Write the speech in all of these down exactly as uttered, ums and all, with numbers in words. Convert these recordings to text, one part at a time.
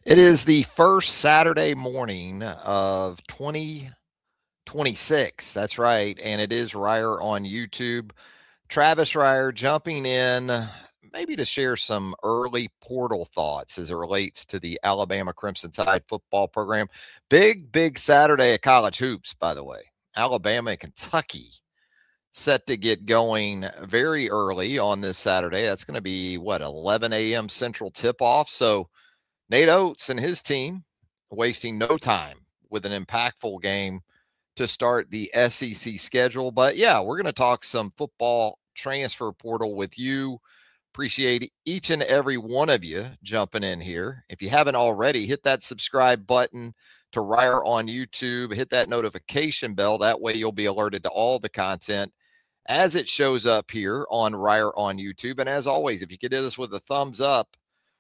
It is the first Saturday morning of twenty twenty-six. That's right. And it is Ryer on YouTube. Travis Ryer jumping in maybe to share some early portal thoughts as it relates to the Alabama Crimson Tide football program. Big, big Saturday of college hoops, by the way. Alabama and Kentucky set to get going very early on this Saturday. That's going to be, what, eleven a.m. Central tip off. So, Nate Oates and his team wasting no time with an impactful game to start the S E C schedule. But yeah, we're going to talk some football transfer portal with you. Appreciate each and every one of you jumping in here. If you haven't already, hit that subscribe button to Ryer on YouTube. Hit that notification bell. That way you'll be alerted to all the content as it shows up here on Ryer on YouTube. And as always, if you could hit us with a thumbs up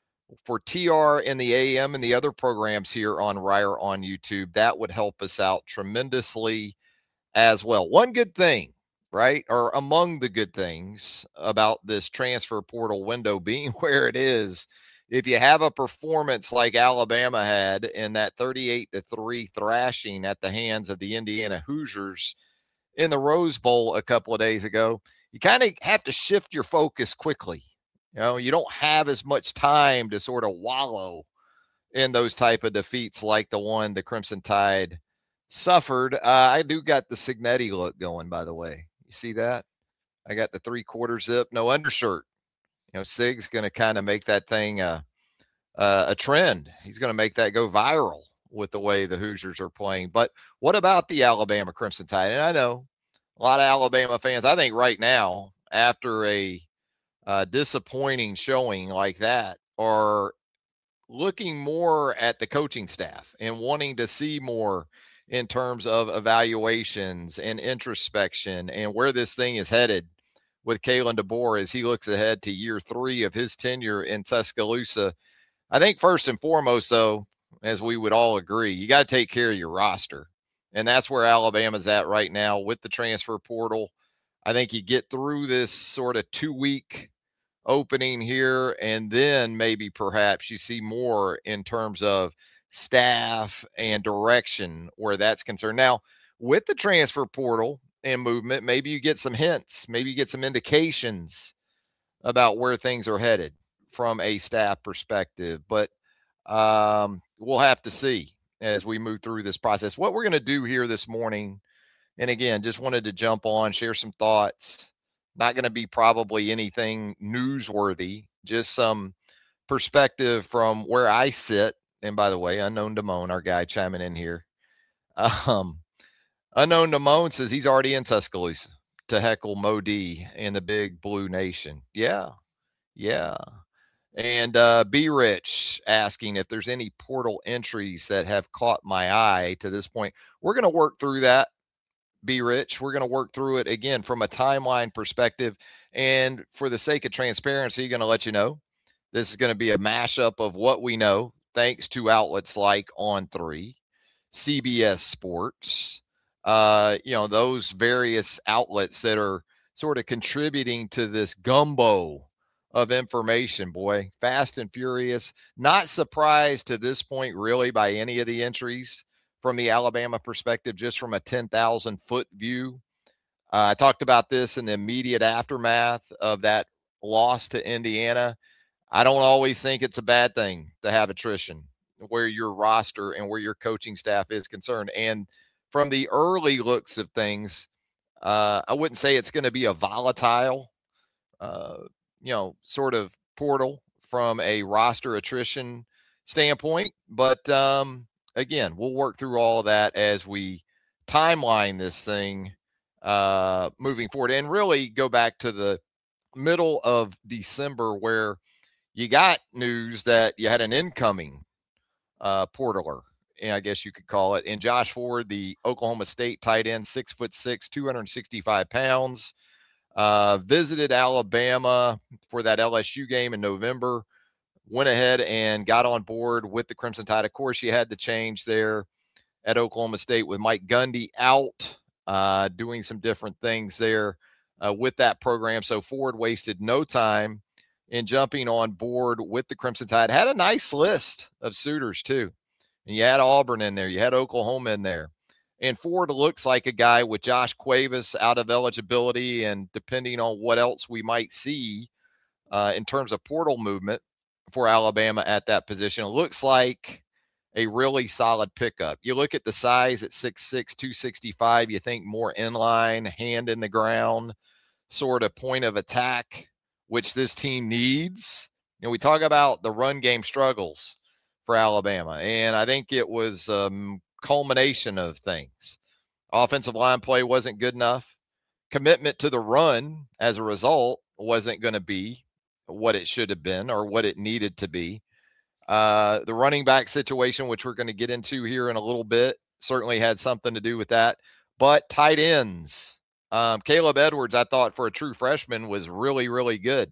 for T R in the A M and the other programs here on Ryer on YouTube, that would help us out tremendously as well. One good thing, right, or among the good things about this transfer portal window being where it is, if you have a performance like Alabama had in that thirty-eight to three thrashing at the hands of the Indiana Hoosiers in the Rose Bowl a couple of days ago, you kind of have to shift your focus quickly. You know, you don't have as much time to sort of wallow in those type of defeats like the one the Crimson Tide suffered. Uh, I do got the Signetti look going, by the way. You see that? I got the three quarter zip, no undershirt. You know, Sig's going to kind of make that thing uh, uh, a trend. He's going to make that go viral with the way the Hoosiers are playing. But what about the Alabama Crimson Tide? And I know a lot of Alabama fans, I think right now, after a uh, disappointing showing like that, are looking more at the coaching staff and wanting to see more in terms of evaluations and introspection and where this thing is headed with Kalen DeBoer as he looks ahead to year three of his tenure in Tuscaloosa. I think first and foremost, though, as we would all agree, you got to take care of your roster. And that's where Alabama's at right now with the transfer portal. I think you get through this sort of two-week opening here, and then maybe perhaps you see more in terms of staff and direction where that's concerned. Now, with the transfer portal and movement, maybe you get some hints, maybe you get some indications about where things are headed from a staff perspective, but um, we'll have to see as we move through this process. What we're going to do here this morning, and again, just wanted to jump on, share some thoughts. Not going to be probably anything newsworthy, just some perspective from where I sit. And by the way, Unknown Damone, our guy chiming in here. Um, Unknown Damone says he's already in Tuscaloosa to heckle Modi and the big blue nation. Yeah, yeah. And uh, B Rich asking if there's any portal entries that have caught my eye to this point. We're going to work through that. Be Rich. We're going to work through it again from a timeline perspective. And for the sake of transparency, going to let you know this is going to be a mashup of what we know, thanks to outlets like On three, C B S Sports, uh, you know, those various outlets that are sort of contributing to this gumbo of information, boy, fast and furious. Not surprised to this point, really, by any of the entries from the Alabama perspective, just from a ten thousand foot view. Uh, I talked about this in the immediate aftermath of that loss to Indiana. I don't always think it's a bad thing to have attrition where your roster and where your coaching staff is concerned. And from the early looks of things, uh, I wouldn't say it's going to be a volatile, uh, you know, sort of portal from a roster attrition standpoint. But um, again, we'll work through all of that as we timeline this thing uh, moving forward and really go back to the middle of December where you got news that you had an incoming uh, portaler, I guess you could call it, and Josh Ford, the Oklahoma State tight end, six foot six, two hundred sixty-five pounds, uh, visited Alabama for that L S U game in November, went ahead and got on board with the Crimson Tide. Of course, you had the change there at Oklahoma State with Mike Gundy out, uh, doing some different things there uh, with that program. So Ford wasted no time in jumping on board with the Crimson Tide. Had a nice list of suitors, too. And you had Auburn in there. You had Oklahoma in there. And Ford looks like a guy with Josh Cuevas out of eligibility, and depending on what else we might see uh, in terms of portal movement for Alabama at that position, it looks like a really solid pickup. You look at the size at six six, two sixty-five, you think more inline, hand in the ground, sort of point of attack, which this team needs. You know, we talk about the run game struggles for Alabama, and I think it was a um, culmination of things. Offensive line play wasn't good enough. Commitment to the run as a result wasn't going to be what it should have been or what it needed to be. Uh, the running back situation, which we're going to get into here in a little bit, certainly had something to do with that. But tight ends, um, Caleb Edwards, I thought for a true freshman was really, really good.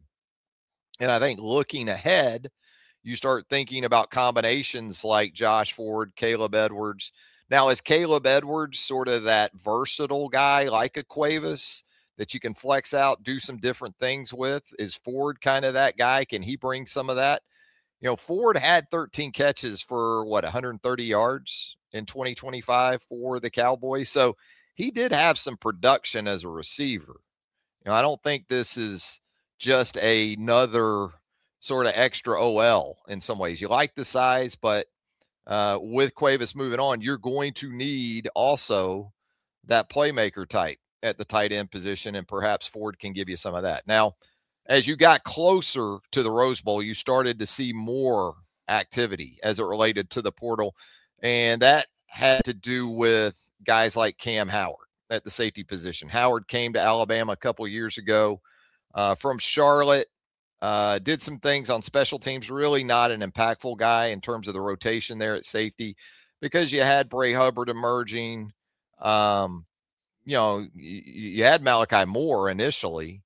And I think looking ahead, you start thinking about combinations like Josh Ford, Caleb Edwards. Now, is Caleb Edwards sort of that versatile guy like a Cuevas that you can flex out, do some different things with? Is Ford kind of that guy? Can he bring some of that? You know, Ford had thirteen catches for, what, one hundred thirty yards in twenty twenty-five for the Cowboys. So he did have some production as a receiver. You know, I don't think this is just another sort of extra O L in some ways. You like the size, but uh, with Cuevas moving on, you're going to need also that playmaker type at the tight end position, and perhaps Ford can give you some of that. Now, as you got closer to the Rose Bowl, you started to see more activity as it related to the portal, and that had to do with guys like Cam Howard at the safety position. Howard came to Alabama a couple years ago uh, from Charlotte, uh, did some things on special teams, really not an impactful guy in terms of the rotation there at safety because you had Bray Hubbard emerging. Um, you know, you, you had Malachi Moore initially.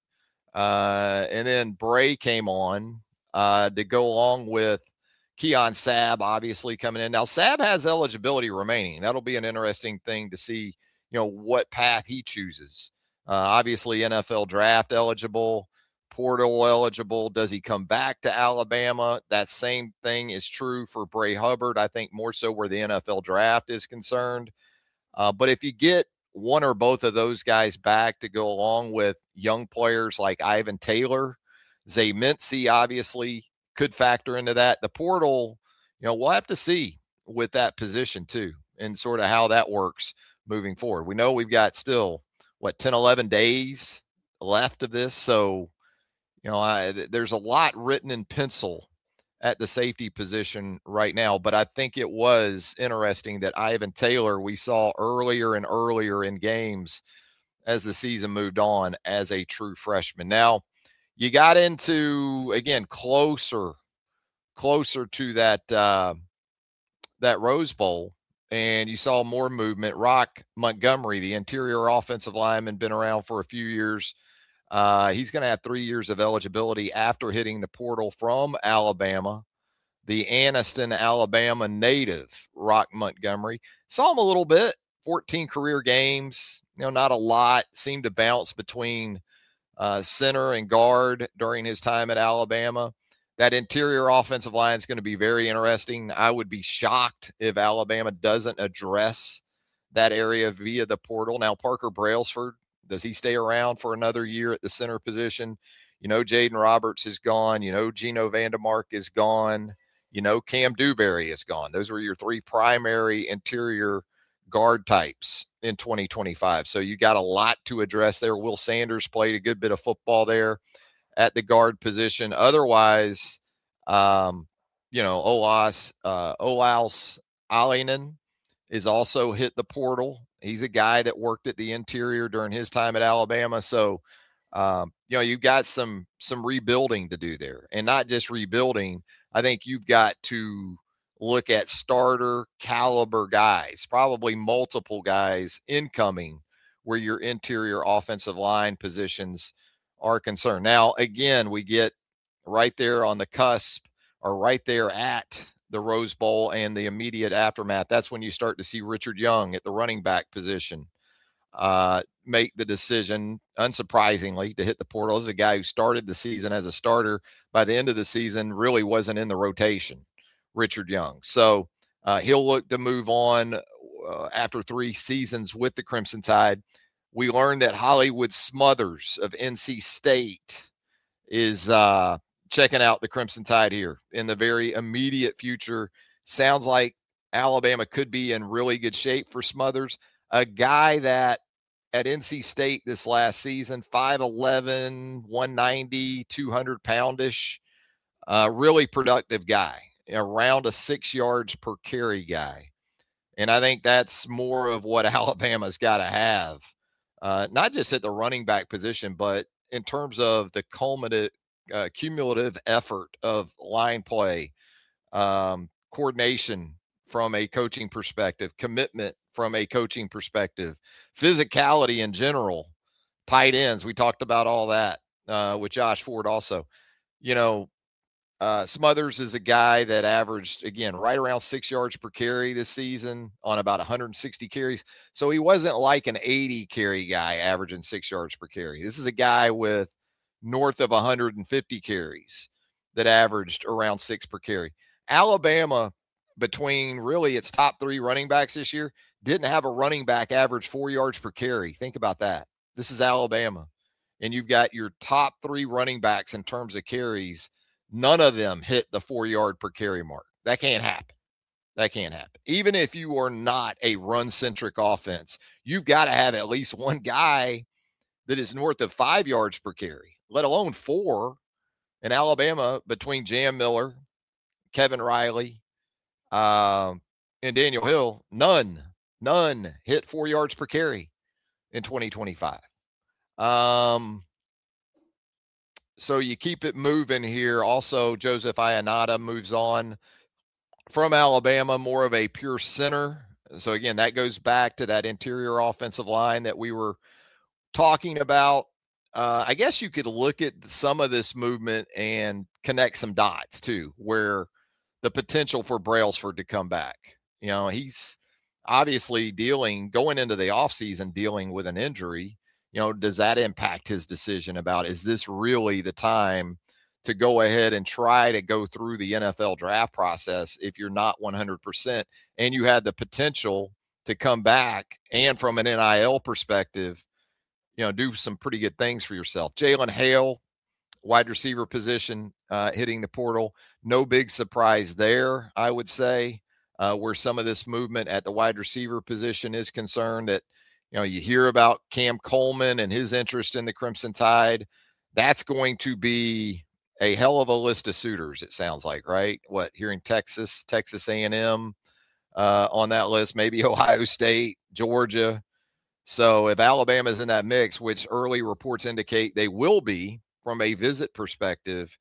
Uh, and then Bray came on uh, to go along with Keon Sabb, obviously coming in. Now, Sabb has eligibility remaining. That'll be an interesting thing to see, you know, what path he chooses. Uh, obviously, N F L draft eligible, portal eligible. Does he come back to Alabama? That same thing is true for Bray Hubbard, I think more so where the N F L draft is concerned. Uh, but if you get one or both of those guys back to go along with young players like Ivan Taylor, Zay Mincy obviously could factor into that. The portal, you know, we'll have to see with that position too and sort of how that works moving forward. We know we've got still, what, ten, eleven days left of this. So, you know, I, there's a lot written in pencil at the safety position right now, but I think it was interesting that Ivan Taylor, we saw earlier and earlier in games as the season moved on as a true freshman. Now, you got into, again, closer, closer to that, uh, that Rose Bowl, and you saw more movement. Rock Montgomery, the interior offensive lineman, been around for a few years. Uh, he's going to have three years of eligibility after hitting the portal from Alabama. The Anniston, Alabama native, Rock Montgomery. Saw him a little bit, fourteen career games, you know, not a lot. Seemed to bounce between uh, center and guard during his time at Alabama. That interior offensive line is going to be very interesting. I would be shocked if Alabama doesn't address that area via the portal. Now, Parker Brailsford, does he stay around for another year at the center position? You know, Jaden Roberts is gone. You know, Geno Vandermark is gone. You know, Cam Dewberry is gone. Those were your three primary interior guard types in twenty twenty-five. So you got a lot to address there. Will Sanders played a good bit of football there at the guard position. Otherwise, um, you know, Olas, uh, Olaus Alinen is also hit the portal. He's a guy that worked at the interior during his time at Alabama. So, um, you know, you've got some some rebuilding to do there, and not just rebuilding. I think you've got to look at starter caliber guys, probably multiple guys incoming where your interior offensive line positions are concerned. Now, again, we get right there on the cusp or right there at the Rose Bowl and the immediate aftermath. That's when you start to see Richard Young at the running back position uh, make the decision, unsurprisingly, to hit the portal. This is a guy who started the season as a starter. By the end of the season, really wasn't in the rotation, Richard Young. So uh, he'll look to move on uh, after three seasons with the Crimson Tide. We learned that Hollywood Smothers of N C State is uh, checking out the Crimson Tide here in the very immediate future. Sounds like Alabama could be in really good shape for Smothers, a guy that at N C State this last season, five eleven, one ninety, two hundred poundish, uh, really productive guy, around a six yards per carry guy. And I think that's more of what Alabama's got to have, uh, not just at the running back position, but in terms of the cumulative, uh, cumulative effort of line play, um, coordination from a coaching perspective, commitment from a coaching perspective, physicality in general, tight ends. We talked about all that uh, with Josh Ford also. You know, uh, Smothers is a guy that averaged, again, right around six yards per carry this season on about one hundred sixty carries. So he wasn't like an eighty carry guy averaging six yards per carry. This is a guy with north of one hundred fifty carries that averaged around six per carry. Alabama, between really its top three running backs this year, didn't have a running back average four yards per carry. Think about that. This is Alabama. And you've got your top three running backs in terms of carries. None of them hit the four yard per carry mark. That can't happen. That can't happen. Even if you are not a run centric offense, you've got to have at least one guy that is north of five yards per carry, let alone four. In Alabama, between Jam Miller, Kevin Riley, uh, and Daniel Hill, none, none hit four yards per carry in twenty twenty-five. Um, so you keep it moving here. Also, Joseph Ionata moves on from Alabama, more of a pure center. So again, that goes back to that interior offensive line that we were talking about. Uh, I guess you could look at some of this movement and connect some dots too, where the potential for Brailsford to come back. You know, he's obviously dealing, going into the offseason, dealing with an injury. You know, does that impact his decision about, is this really the time to go ahead and try to go through the N F L draft process if you're not one hundred percent and you had the potential to come back and from an N I L perspective, you know, do some pretty good things for yourself. Jalen Hale, wide receiver position, uh, hitting the portal. No big surprise there, I would say, uh, where some of this movement at the wide receiver position is concerned. That, you know, you hear about Cam Coleman and his interest in the Crimson Tide. That's going to be a hell of a list of suitors, it sounds like, right? What, hearing Texas, Texas A and M uh, on that list, maybe Ohio State, Georgia. So if Alabama's in that mix, which early reports indicate they will be from a visit perspective,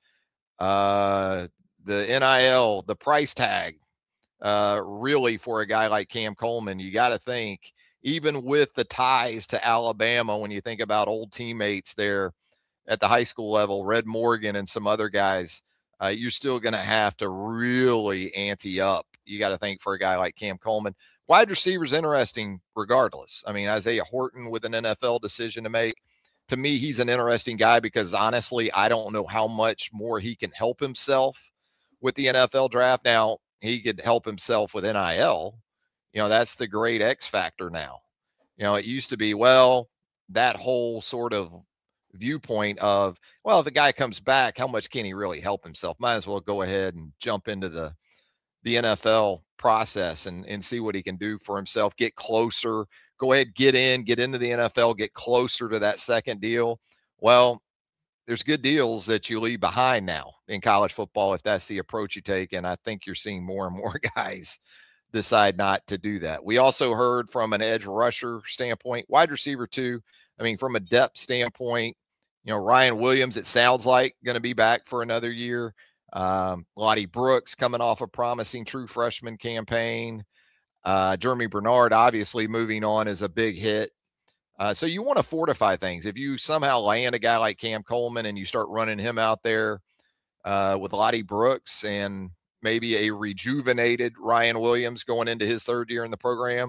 uh, the N I L, the price tag, uh, really for a guy like Cam Coleman, you got to think, even with the ties to Alabama, when you think about old teammates there at the high school level, Red Morgan and some other guys, uh, you're still going to have to really ante up. You got to think for a guy like Cam Coleman. Wide receivers interesting regardless. I mean, Isaiah Horton with an N F L decision to make. To me, he's an interesting guy because honestly, I don't know how much more he can help himself with the N F L draft. Now, he could help himself with N I L. You know, that's the great X factor now. You know, it used to be, well, that whole sort of viewpoint of, well, if the guy comes back, how much can he really help himself? Might as well go ahead and jump into the the N F L process and, and see what he can do for himself, get closer, go ahead, get in, get into the N F L, get closer to that second deal. Well, there's good deals that you leave behind now in college football if that's the approach you take. And I think you're seeing more and more guys decide not to do that. We also heard from an edge rusher standpoint, wide receiver too. I mean, from a depth standpoint, you know, Ryan Williams, it sounds like, going to be back for another year. Um, Lottie Brooks coming off a promising true freshman campaign. Uh, Jeremy Bernard, obviously, moving on is a big hit. Uh, so you want to fortify things. If you somehow land a guy like Cam Coleman and you start running him out there uh, with Lottie Brooks and maybe a rejuvenated Ryan Williams going into his third year in the program,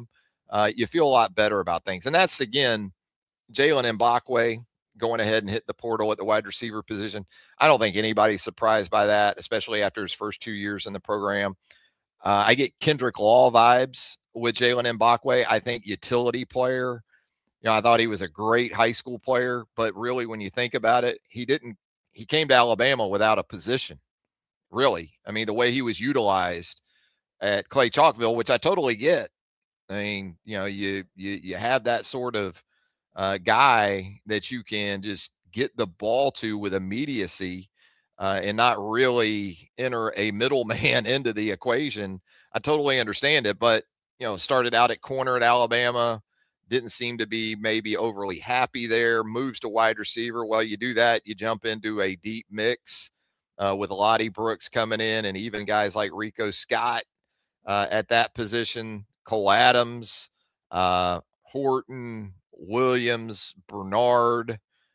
uh, you feel a lot better about things. And that's, again, Jalen Mbakwe going ahead and hit the portal at the wide receiver position. I don't think anybody's surprised by that, especially after his first two years in the program. Uh, I get Kendrick Law vibes with Jalen Mbakwe. I think utility player. You know, I thought he was a great high school player, but really, when you think about it, he didn't. He came to Alabama without a position. Really, I mean, the way he was utilized at Clay Chalkville, which I totally get. I mean, you know, you you you have that sort of uh, guy that you can just get the ball to with immediacy uh, and not really enter a middleman into the equation. I totally understand it, but you know, started out at corner at Alabama, didn't seem to be maybe overly happy there. Moves to wide receiver. Well, you do that, you jump into a deep mix uh, with Lottie Brooks coming in, and even guys like Rico Scott uh, at that position, Cole Adams, uh, Horton, Williams, Bernard,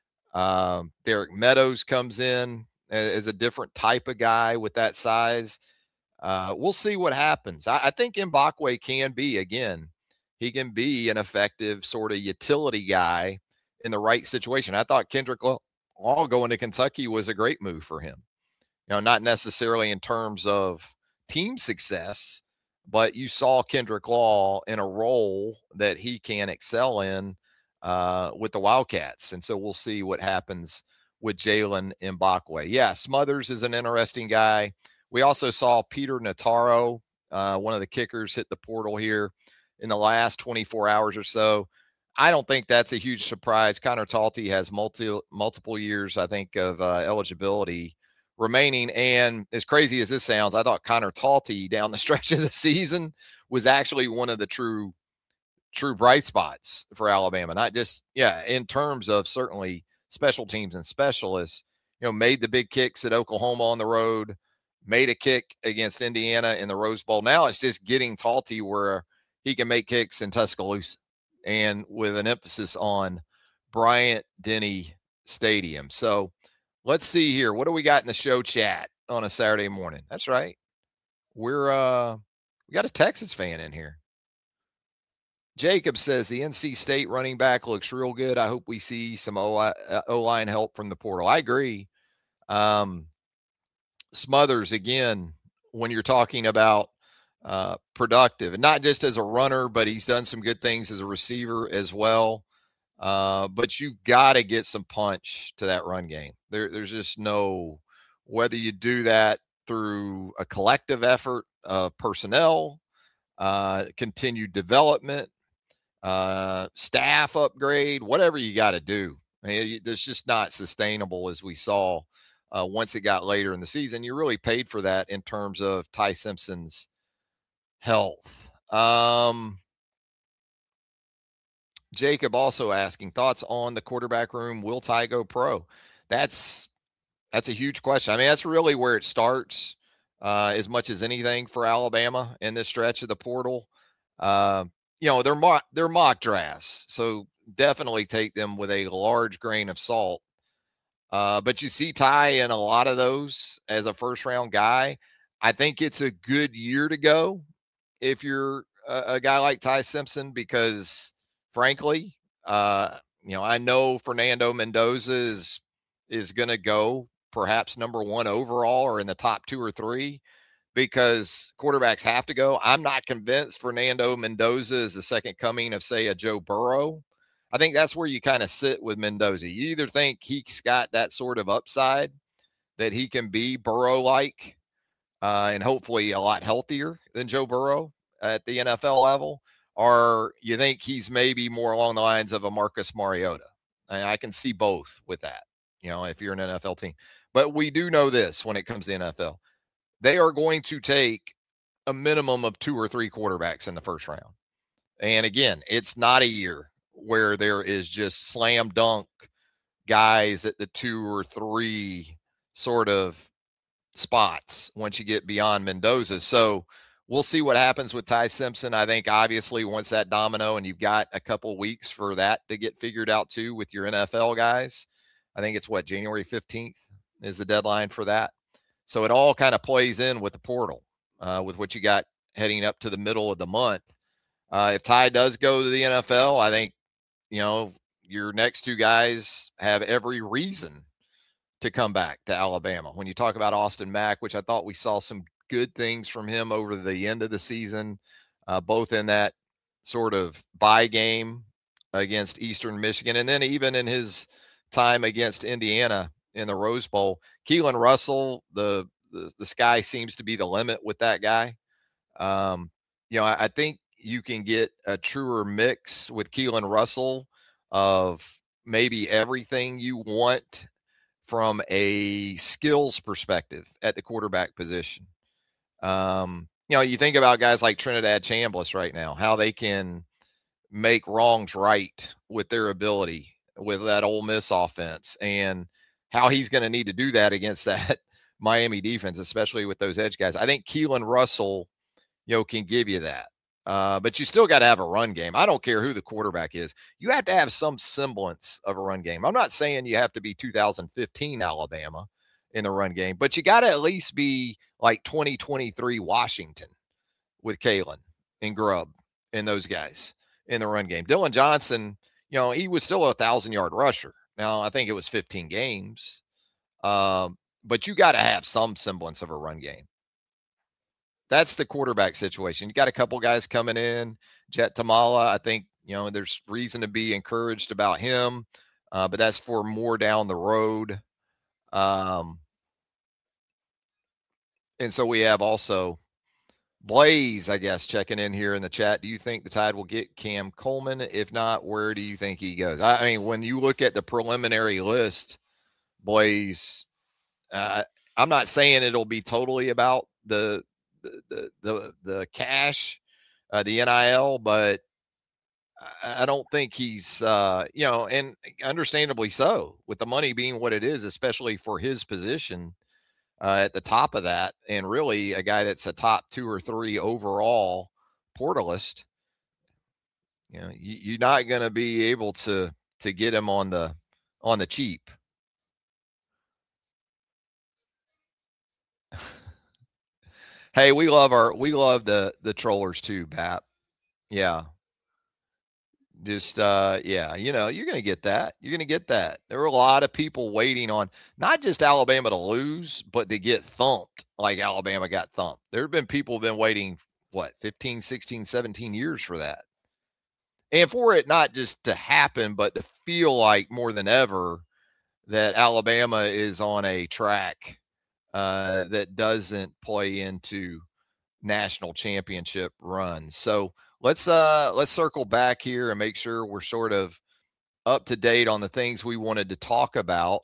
um, Derek Meadows comes in as a different type of guy with that size. Uh, we'll see what happens. I, I think Mbakwe can be, again, he can be an effective sort of utility guy in the right situation. I thought Kendrick Law going to Kentucky was a great move for him. You know, not necessarily in terms of team success, but you saw Kendrick Law in a role that he can excel in uh, with the Wildcats. And so we'll see what happens with Jalen Mbakwe. Yeah, Smothers is an interesting guy. We also saw Peter Nataro, uh, one of the kickers, hit the portal here in the last twenty-four hours or so. I don't think that's a huge surprise. Connor Talty has multi, multiple years, I think, of uh, eligibility remaining. And as crazy as this sounds, I thought Connor Talty down the stretch of the season was actually one of the true, true bright spots for Alabama. Not just, yeah, in terms of certainly special teams and specialists, you know, made the big kicks at Oklahoma on the road, made a kick against Indiana in the Rose Bowl. Now it's just getting Talty where he can make kicks in Tuscaloosa, and with an emphasis on Bryant Denny Stadium. So let's see here. What do we got in the show chat on a Saturday morning? That's right. We're uh we got a Texas fan in here. Jacob says the N C State running back looks real good. I hope we see some O-line help from the portal. I agree. Um, Smothers, again, when you're talking about uh, productive, and not just as a runner, but he's done some good things as a receiver as well. Uh, but you've got to get some punch to that run game. There, there's just no, whether you do that through a collective effort of personnel, uh, continued development, uh, staff upgrade, whatever you got to do. I mean, it's just not sustainable, as we saw uh, once it got later in the season. You really paid for that in terms of Ty Simpson's health. Um, Jacob also asking thoughts on the quarterback room. Will Ty go pro? That's that's a huge question. I mean, that's really where it starts, uh, as much as anything for Alabama in this stretch of the portal. Uh, you know, they're mock they're mock drafts, so definitely take them with a large grain of salt. Uh, but you see Ty in a lot of those as a first round guy. I think it's a good year to go if you're a, a guy like Ty Simpson, because frankly, uh, you know, I know Fernando Mendoza is is going to go perhaps number one overall or in the top two or three, because quarterbacks have to go. I'm not convinced Fernando Mendoza is the second coming of, say, a Joe Burrow. I think that's where you kind of sit with Mendoza. You either think he's got that sort of upside that he can be Burrow-like, uh, and hopefully a lot healthier than Joe Burrow at the N F L level, or you think he's maybe more along the lines of a Marcus Mariota. And I can see both with that, you know, if you're an N F L team. But we do know this when it comes to N F L. They are going to take a minimum of two or three quarterbacks in the first round. And again, it's not a year where there is just slam dunk guys at the two or three sort of spots once you get beyond Mendoza. So we'll see what happens with Ty Simpson. I think obviously once that domino, and you've got a couple weeks for that to get figured out too with your N F L guys. I think it's what, January fifteenth is the deadline for that. So it all kind of plays in with the portal, uh, with what you got heading up to the middle of the month. Uh, if Ty does go to the N F L, I think, you know, your next two guys have every reason to come back to Alabama. When you talk about Austin Mack, which I thought we saw some good things from him over the end of the season, uh, both in that sort of bye game against Eastern Michigan, and then even in his time against Indiana in the Rose Bowl. Keelan Russell, the the, the sky seems to be the limit with that guy. Um, you know, I, I think you can get a truer mix with Keelan Russell of maybe everything you want from a skills perspective at the quarterback position. Um, you know, you think about guys like Trinidad Chambliss right now, how they can make wrongs right with their ability with that Ole Miss offense, and how he's going to need to do that against that Miami defense, especially with those edge guys. I think Keelan Russell, you know, can give you that. Uh, but you still got to have a run game. I don't care who the quarterback is. You have to have some semblance of a run game. I'm not saying you have to be two thousand fifteen Alabama in the run game, but you got to at least be like twenty twenty-three Washington with Kalen and Grubb and those guys in the run game. Dylan Johnson, you know, he was still a thousand yard rusher. Now, I think it was fifteen games. Um, but you got to have some semblance of a run game. That's the quarterback situation. You got a couple guys coming in. Jet Tamala, I think, you know, there's reason to be encouraged about him, uh, but that's for more down the road. Um, and so we have also Blaze, I guess, checking in here in the chat. Do you think the Tide will get Cam Coleman? If not, where do you think he goes? I mean, when you look at the preliminary list, Blaze, uh, I'm not saying it'll be totally about the the the the, the cash, uh, the N I L, but I don't think he's, uh, you know, and understandably so, with the money being what it is, especially for his position uh, at the top of that, and really a guy that's a top two or three overall portalist. You know, you, you're not going to be able to to get him on the on the cheap. Hey, we love our we love the the trollers too, Bap. Yeah. Just uh yeah, you know, you're gonna get that. You're gonna get that. There were a lot of people waiting on not just Alabama to lose, but to get thumped like Alabama got thumped. There have been people been waiting what, fifteen, sixteen, seventeen years for that. And for it not just to happen, but to feel like more than ever that Alabama is on a track uh, that doesn't play into national championship runs. So let's uh let's circle back here and make sure we're sort of up to date on the things we wanted to talk about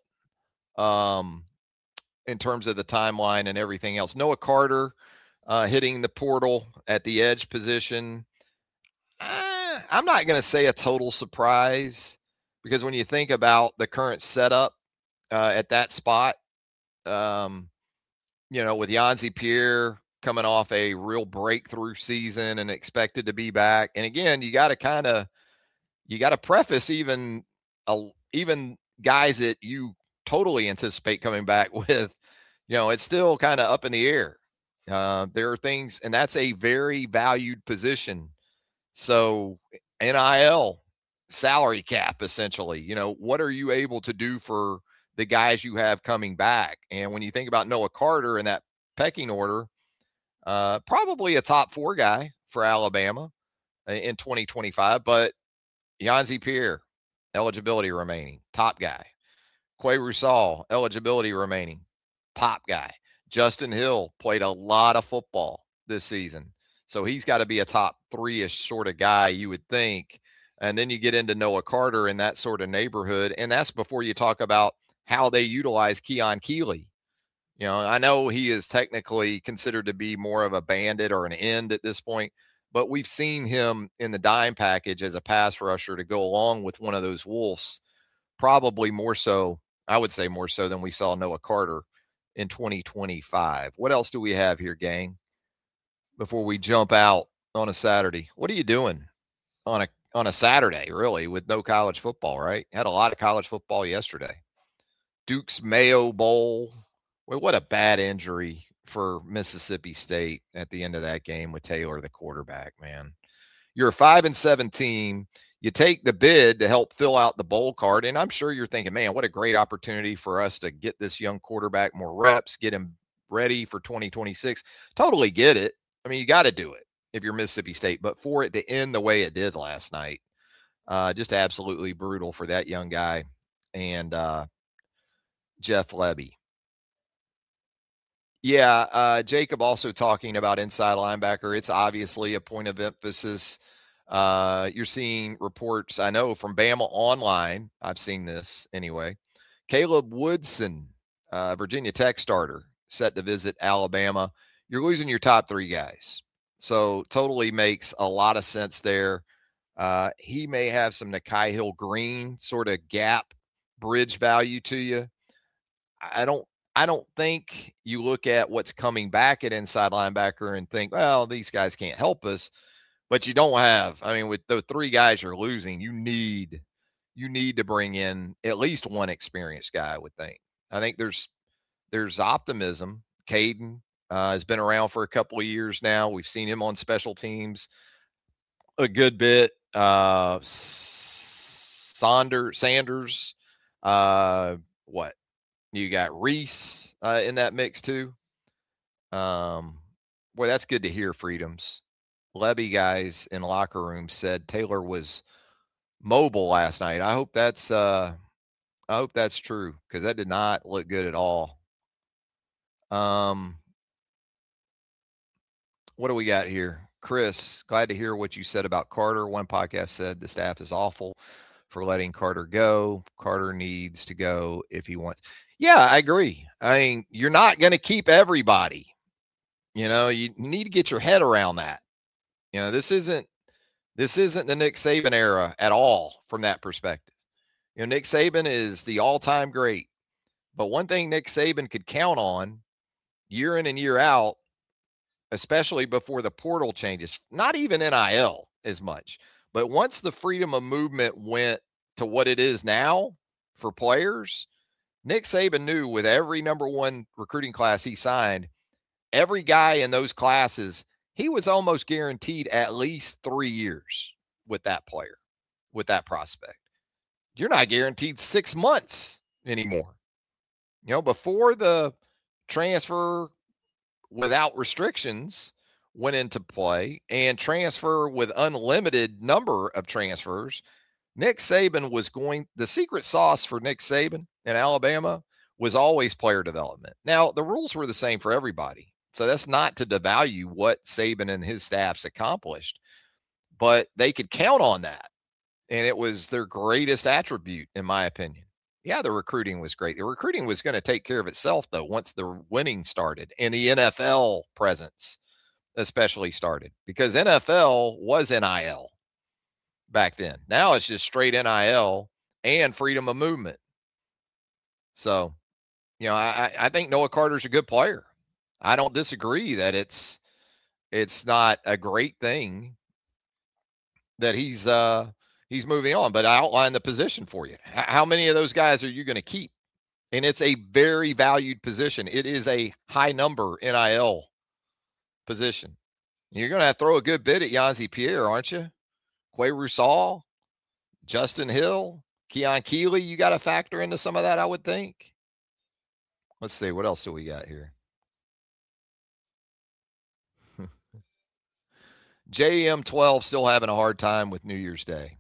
um in terms of the timeline and everything else. Noah Carter uh hitting the portal at the edge position. Uh, I'm not going to say a total surprise, because when you think about the current setup uh, at that spot, um, you know, with Yanzi Pierre coming off a real breakthrough season and expected to be back. And again, you got to kind of, you got to preface even, uh, even guys that you totally anticipate coming back with, you know, it's still kind of up in the air. Uh, there are things, and that's a very valued position. So N I L, salary cap, essentially, you know, what are you able to do for the guys you have coming back? And when you think about Noah Carter in that pecking order, uh, probably a top four guy for Alabama in twenty twenty-five, but Yanzi Pierre, eligibility remaining, top guy. Quay Rusal, eligibility remaining, top guy. Justin Hill played a lot of football this season, so he's got to be a top three-ish sort of guy, you would think. And then you get into Noah Carter in that sort of neighborhood, and that's before you talk about how they utilize Keon Keeley. You know, I know he is technically considered to be more of a bandit or an end at this point, but we've seen him in the dime package as a pass rusher to go along with one of those wolves, probably more so, I would say more so than we saw Noah Carter in twenty twenty-five. What else do we have here, gang, before we jump out on a Saturday? What are you doing on a on a Saturday, really, with no college football, right? Had a lot of college football yesterday. Duke's Mayo Bowl. Well, what a bad injury for Mississippi State at the end of that game with Taylor, the quarterback, man. you're a five and seven team. You take the bid to help fill out the bowl card. And I'm sure you're thinking, man, what a great opportunity for us to get this young quarterback more reps, get him ready for twenty twenty-six. Totally get it. I mean, you got to do it if you're Mississippi State, but for it to end the way it did last night, uh, just absolutely brutal for that young guy and uh, Jeff Lebby. Yeah, uh, Jacob also talking about inside linebacker. It's obviously a point of emphasis. Uh, you're seeing reports, I know, from Bama Online. I've seen this anyway. Caleb Woodson, uh, Virginia Tech starter, set to visit Alabama. You're losing your top three guys. So totally makes a lot of sense there. Uh, he may have some Nakai Hill Green sort of gap bridge value to you. I don't I don't think you look at what's coming back at inside linebacker and think, well, these guys can't help us. But you don't have, I mean, with the three guys you're losing, you need you need to bring in at least one experienced guy, I would think. I think there's there's optimism. Caden uh, has been around for a couple of years now. We've seen him on special teams a good bit. Uh, Sonder, Sanders, uh, what? You got Reese uh, in that mix too. Um, boy, that's good to hear, Freedoms. Lebby guys in locker room said Taylor was mobile last night. I hope that's uh, I hope that's true because that did not look good at all. Um, what do we got here? Chris, glad to hear what you said about Carter. One podcast said the staff is awful for letting Carter go. Carter needs to go if he wants. Yeah, I agree. I mean, you're not going to keep everybody. You know, you need to get your head around that. You know, this isn't this isn't the Nick Saban era at all from that perspective. You know, Nick Saban is the all-time great. But one thing Nick Saban could count on year in and year out, especially before the portal changes, not even N I L as much, but once the freedom of movement went to what it is now for players, Nick Saban knew with every number one recruiting class he signed, every guy in those classes, he was almost guaranteed at least three years with that player, with that prospect. You're not guaranteed six months anymore. You know, before the transfer without restrictions went into play and transfer with unlimited number of transfers, Nick Saban was going, the secret sauce for Nick Saban in Alabama was always player development. Now, the rules were the same for everybody. So that's not to devalue what Saban and his staffs accomplished, but they could count on that. And it was their greatest attribute, in my opinion. Yeah, the recruiting was great. The recruiting was going to take care of itself, though, once the winning started and the N F L presence especially started, because N F L was N I L back then. Now it's just straight N I L and freedom of movement. So, you know, I, I think Noah Carter's a good player. I don't disagree that it's it's not a great thing that he's uh he's moving on, but I outlined the position for you. H- how many of those guys are you going to keep? And it's a very valued position. It is a high number N I L position. You're going to have to throw a good bid at Yanzi Pierre, aren't you? Quay Rusal, Justin Hill, Keon Keeley. You got to factor into some of that, I would think. Let's see. What else do we got here? J M twelve still having a hard time with New Year's Day.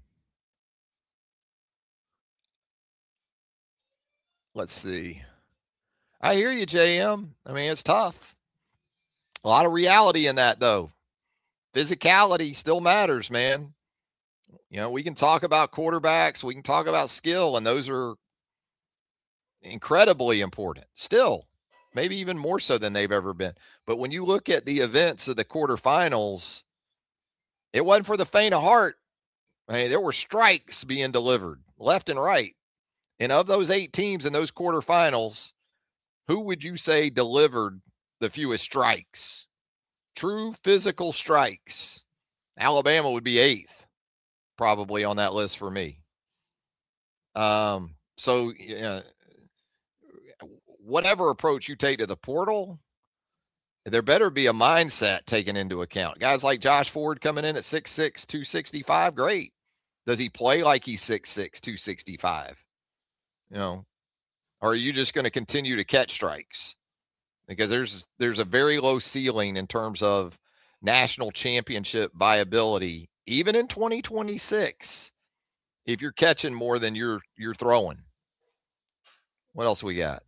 Let's see. I hear you, J M. I mean, it's tough. A lot of reality in that, though. Physicality still matters, man. You know, we can talk about quarterbacks, we can talk about skill, and those are incredibly important still, maybe even more so than they've ever been. But when you look at the events of the quarterfinals, it wasn't for the faint of heart. I mean, there were strikes being delivered left and right. And of those eight teams in those quarterfinals, who would you say delivered the fewest strikes? True physical strikes. Alabama would be eighth, probably on that list for me. Um, so, uh, whatever approach you take to the portal, there better be a mindset taken into account. Guys like Josh Ford coming in at six six, two sixty-five, great. Does he play like he's six six, two sixty-five? You know, or are you just going to continue to catch strikes? Because there's there's a very low ceiling in terms of national championship viability, even in twenty twenty-six, if you're catching more than you're you're throwing. What else we got?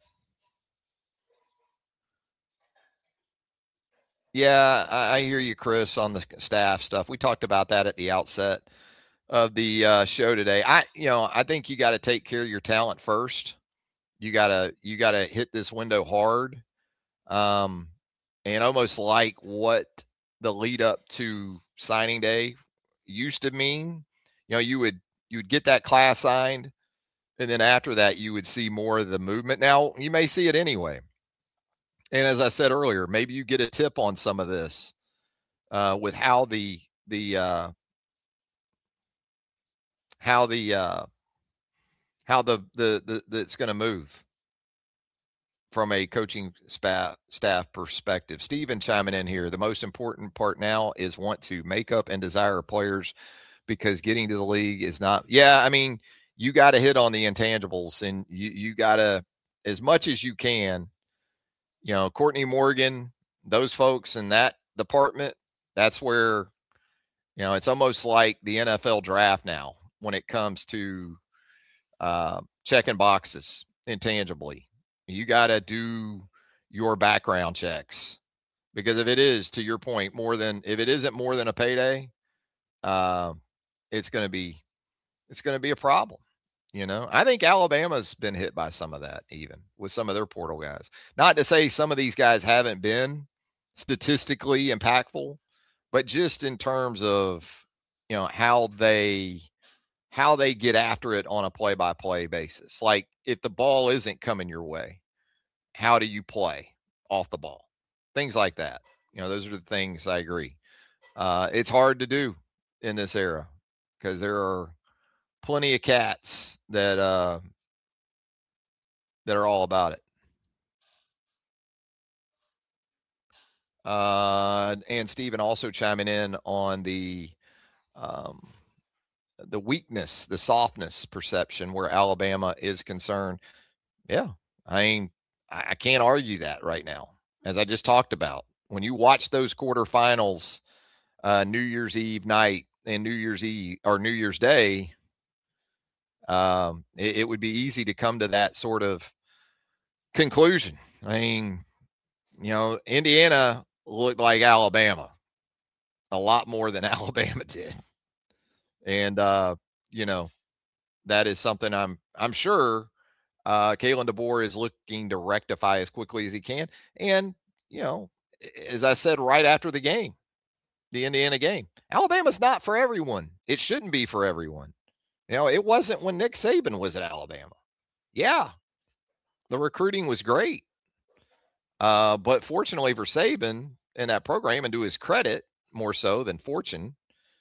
Yeah, I, I hear you, Chris, on the staff stuff. We talked about that at the outset of the uh, show today. I, you know, I think you got to take care of your talent first. You gotta, you gotta hit this window hard, um, and almost like what the lead up to signing day used to mean. You know, you would you would get that class signed, and then after that, you would see more of the movement. Now, you may see it anyway. And as I said earlier, maybe you get a tip on some of this uh, with how the the uh, how the uh, how the the, the, the it's going to move from a coaching staff staff perspective. Steven chiming in here. The most important part now is want to make up and desire players because getting to the league is not. Yeah, I mean, you got to hit on the intangibles, and you you got to, as much as you can. You know, Courtney Morgan, those folks in that department. That's where, you know, it's almost like the N F L draft now when it comes to uh, checking boxes intangibly. You got to do your background checks, because if it is, to your point, more than if it isn't more than a payday, uh, it's going to be it's going to be a problem. You know, I think Alabama's been hit by some of that, even with some of their portal guys. Not to say some of these guys haven't been statistically impactful, but just in terms of, you know, how they how they get after it on a play-by-play basis. Like, if the ball isn't coming your way, how do you play off the ball? Things like that. You know, those are the things I agree. Uh, it's hard to do in this era because there are plenty of cats that uh, that are all about it. Uh, and Stephen also chiming in on the um, the weakness, the softness perception where Alabama is concerned. Yeah, I mean, I can't argue that right now, as I just talked about. When you watch those quarterfinals, uh, New Year's Eve night and New Year's Eve or New Year's Day, um, it, it would be easy to come to that sort of conclusion. I mean, you know, Indiana looked like Alabama a lot more than Alabama did. And, uh, you know, that is something I'm, I'm sure uh, Kalen DeBoer is looking to rectify as quickly as he can. And, you know, as I said right after the game, the Indiana game, Alabama's not for everyone. It shouldn't be for everyone. You know, it wasn't when Nick Saban was at Alabama. Yeah, the recruiting was great. Uh, but fortunately for Saban and that program, and to his credit, more so than fortune,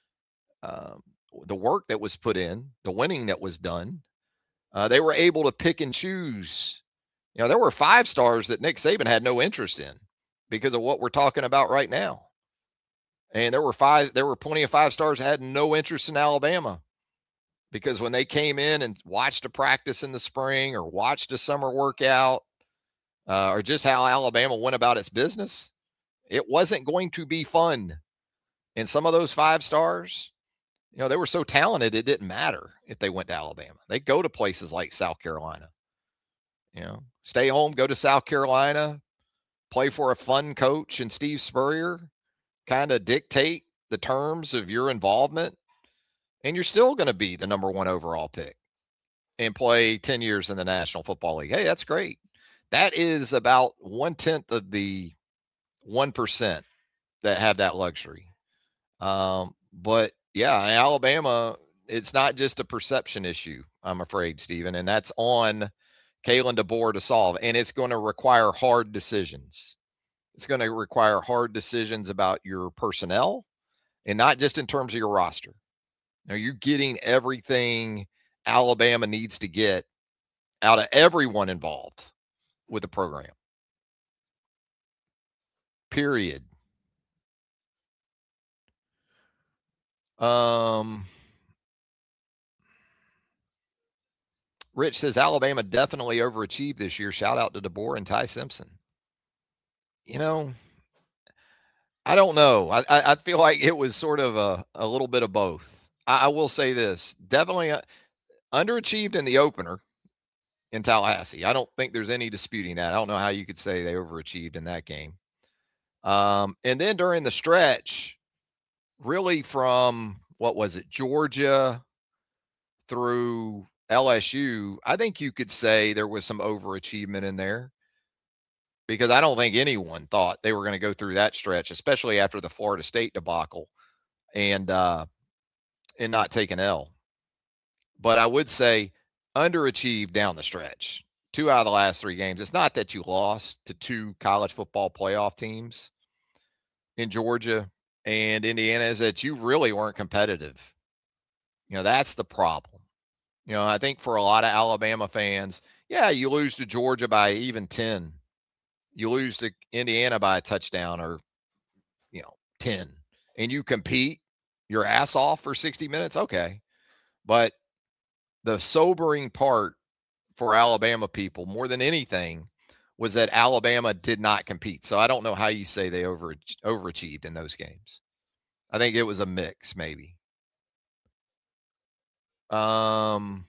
um, the work that was put in, the winning that was done, uh, they were able to pick and choose. You know, there were five stars that Nick Saban had no interest in because of what we're talking about right now. And there were five, there were plenty of five stars that had no interest in Alabama because when they came in and watched a practice in the spring or watched a summer workout, uh, or just how Alabama went about its business, it wasn't going to be fun. And some of those five stars, you know, they were so talented, it didn't matter if they went to Alabama. They go to places like South Carolina, you know, stay home, go to South Carolina, play for a fun coach and Steve Spurrier, kind of dictate the terms of your involvement. And you're still going to be the number one overall pick and play ten years in the National Football League. Hey, that's great. That is about one tenth of the one percent that have that luxury. Um, but yeah, Alabama, it's not just a perception issue, I'm afraid, Stephen, and that's on Kalen DeBoer to solve. And it's going to require hard decisions. It's going to require hard decisions about your personnel and not just in terms of your roster. Now, you're getting everything Alabama needs to get out of everyone involved with the program. period. Um, Rich says Alabama definitely overachieved this year. Shout out to DeBoer and Ty Simpson. You know, I don't know. I, I, I feel like it was sort of a, a little bit of both. I, I will say this definitely uh, underachieved in the opener in Tallahassee. I don't think there's any disputing that. I don't know how you could say they overachieved in that game. Um, and then during the stretch, really from what was it, Georgia through L S U, I think you could say there was some overachievement in there because I don't think anyone thought they were going to go through that stretch, especially after the Florida State debacle and uh, and not take an L. But I would say underachieved down the stretch. Two out of the last three games. It's not that you lost to two college football playoff teams in Georgia and Indiana, is that you really weren't competitive. You know, that's the problem. You know, I think for a lot of Alabama fans, yeah, you lose to Georgia by even ten. You lose to Indiana by a touchdown or, you know, ten. And you compete your ass off for sixty minutes. Okay. But the sobering part for Alabama people more than anything was that Alabama did not compete. So I don't know how you say they over overachieved in those games. I think it was a mix, maybe. Um,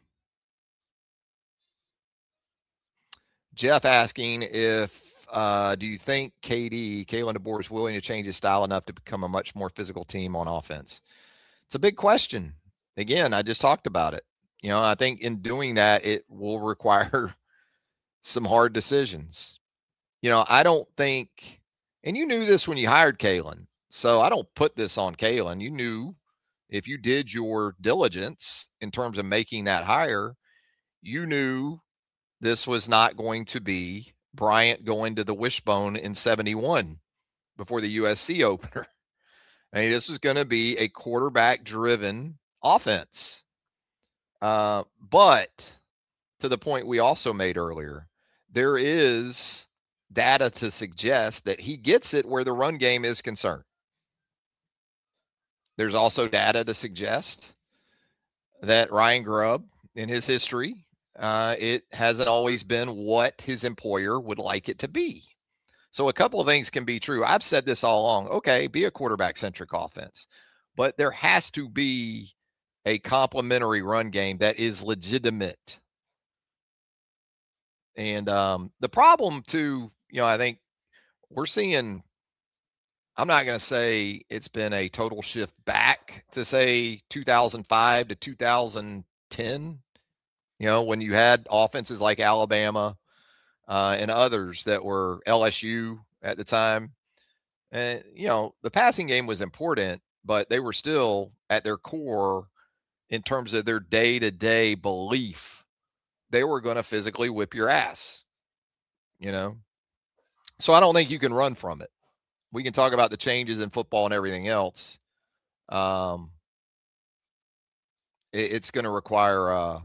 Jeff asking if uh, do you think K D, Kalen DeBoer, is willing to change his style enough to become a much more physical team on offense? It's a big question. Again, I just talked about it. You know, I think in doing that, it will require some hard decisions. You know, I don't think, and you knew this when you hired Kalen, so I don't put this on Kalen. You knew if you did your diligence in terms of making that hire, you knew this was not going to be Bryant going to the wishbone in seventy-one before the U S C opener. I mean, this was going to be a quarterback driven offense. Uh, but to the point we also made earlier, there is data to suggest that he gets it where the run game is concerned. There's also data to suggest that Ryan Grubb, in his history, uh, it hasn't always been what his employer would like it to be. So a couple of things can be true. I've said this all along. Okay, be a quarterback centric offense, but there has to be a complementary run game that is legitimate. And um, the problem, too, you know, I think we're seeing, I'm not going to say it's been a total shift back to, say, two thousand five to two thousand ten, you know, when you had offenses like Alabama uh, and others that were L S U at the time. And, you know, the passing game was important, but they were still at their core in terms of their day to day belief. They were going to physically whip your ass, you know? So I don't think you can run from it. We can talk about the changes in football and everything else. Um, it, it's going to require, uh,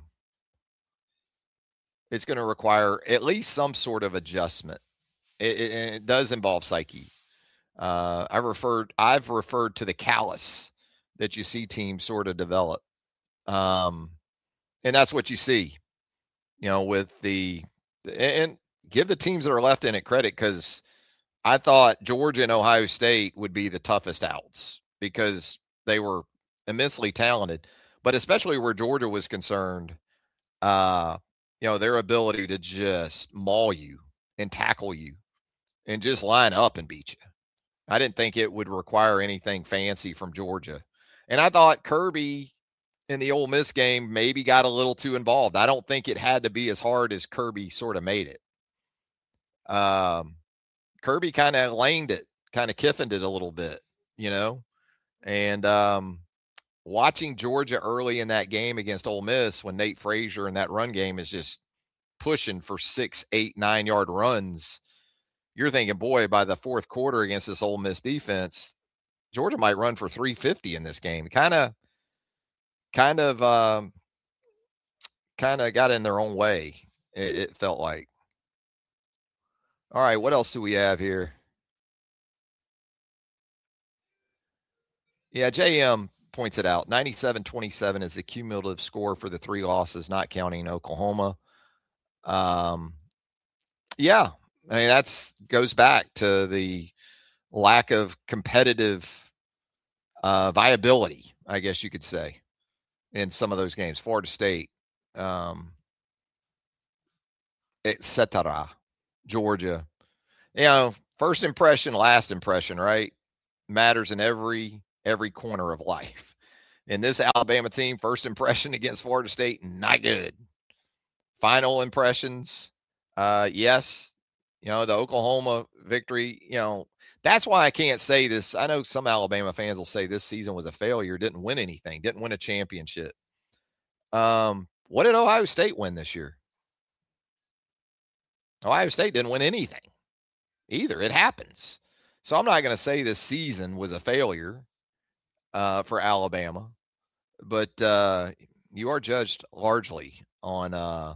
it's going to require at least some sort of adjustment. It, it, it does involve psyche. Uh, I referred, I've referred to the callus that you see teams sort of develop. Um, and that's what you see, you know, with the, and give the teams that are left in it credit, because I thought Georgia and Ohio State would be the toughest outs because they were immensely talented, but especially where Georgia was concerned, uh, you know, their ability to just maul you and tackle you and just line up and beat you. I didn't think it would require anything fancy from Georgia. And I thought Kirby in the Ole Miss game maybe got a little too involved. I don't think it had to be as hard as Kirby sort of made it. Um, Kirby kind of laned it, kind of kiffined it a little bit, you know. And um, watching Georgia early in that game against Ole Miss when Nate Frazier in that run game is just pushing for six, eight, nine yard runs, you're thinking, boy, by the fourth quarter against this Ole Miss defense, Georgia might run for three fifty in this game. Kind of, kind of, um, kind of got in their own way. It, it felt like. All right, what else do we have here? Yeah, J M points it out. ninety-seven twenty-seven is the cumulative score for the three losses, not counting Oklahoma. Um, yeah, I mean that's goes back to the lack of competitive uh, viability, I guess you could say, in some of those games. Florida State, um, et cetera. Georgia. You know, first impression, last impression, right? Matters in every every corner of life. In this Alabama team, first impression against Florida State, not good. Final impressions, uh, yes. You know, the Oklahoma victory, you know, that's why I can't say this. I know some Alabama fans will say this season was a failure, didn't win anything, didn't win a championship. Um, what did Ohio State win this year? Ohio State didn't win anything either. It happens. So I'm not going to say this season was a failure uh, for Alabama, but uh, you are judged largely on uh,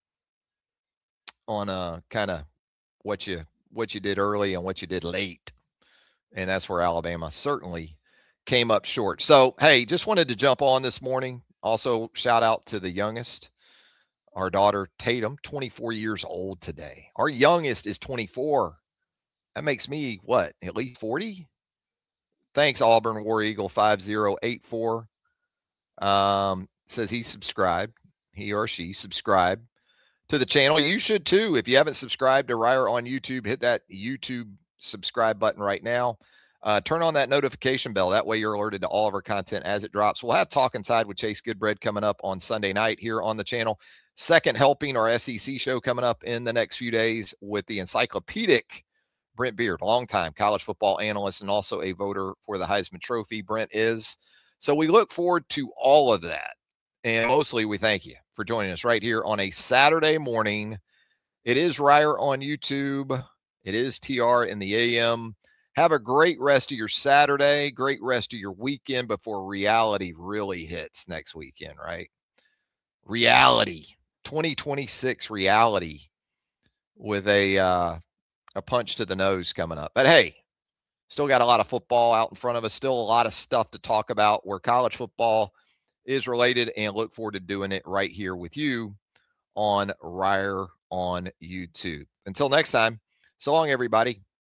on uh, kind of what you what you did early and what you did late, and that's where Alabama certainly came up short. So hey, just wanted to jump on this morning. Also, shout out to the youngest, our daughter Tatum, twenty-four years old today. Our youngest is twenty-four. That makes me what, at least forty? Thanks, Auburn War Eagle five zero eight four. Um, says he subscribed. He or she subscribed to the channel. You should too. If you haven't subscribed to Ryer on YouTube, hit that YouTube subscribe button right now. Uh, turn on that notification bell. That way you're alerted to all of our content as it drops. We'll have Talk Inside with Chase Goodbread coming up on Sunday night here on the channel. Second helping, our S E C show coming up in the next few days with the encyclopedic Brent Beard, longtime college football analyst and also a voter for the Heisman Trophy. Brent is. So we look forward to all of that. And mostly we thank you for joining us right here on a Saturday morning. It is Ryer on YouTube. It is T R in the A M. Have a great rest of your Saturday, great rest of your weekend before reality really hits next weekend, right? Reality, twenty twenty-six reality with a uh, a punch to the nose coming up. But hey, still got a lot of football out in front of us, still a lot of stuff to talk about where college football is related, and look forward to doing it right here with you on Ryer on YouTube. Until next time, so long, everybody.